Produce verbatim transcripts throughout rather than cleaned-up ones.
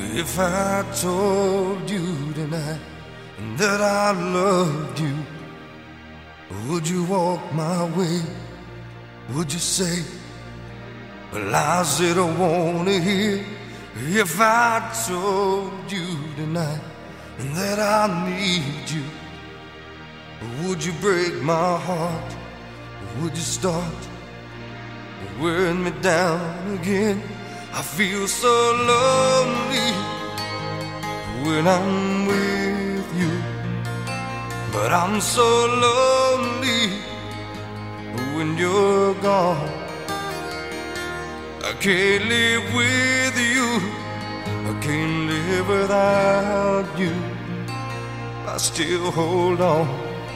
If I told you tonight that I loved you, would you walk my way? Would you say the lies that I wanna hear? If I told you tonight that I need you, would you break my heart? Would you start wearing me down again? I feel so lonely when I'm with you, but I'm so lonely when you're gone. I can't live with you, I can't live without you. I still hold on.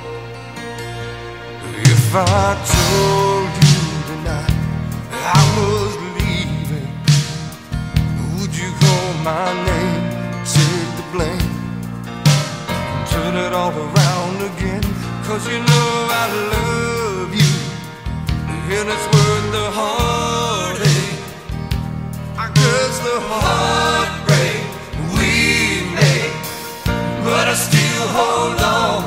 If I told you tonight I was leaving, would you call my name, take the blame, turn it all around again? Cause you know I love you, and it's worth the heartache. I guess the heartbreak we made, but I still hold on.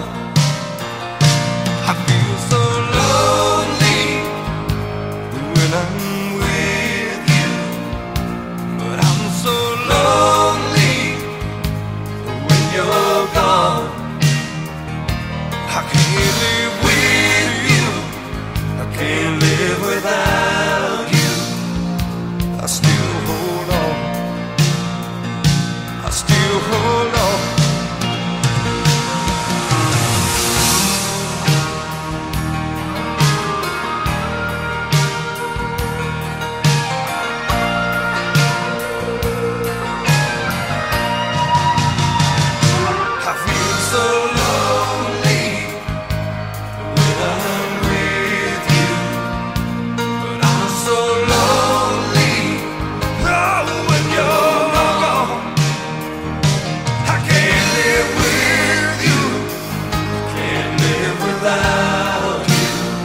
I feel so lonely when I'm with you, but I'm so lonely when you're gone. I can't live with you, I can't live without you. I still hold on, I still hold on.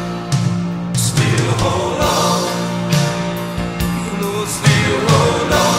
Still hold on.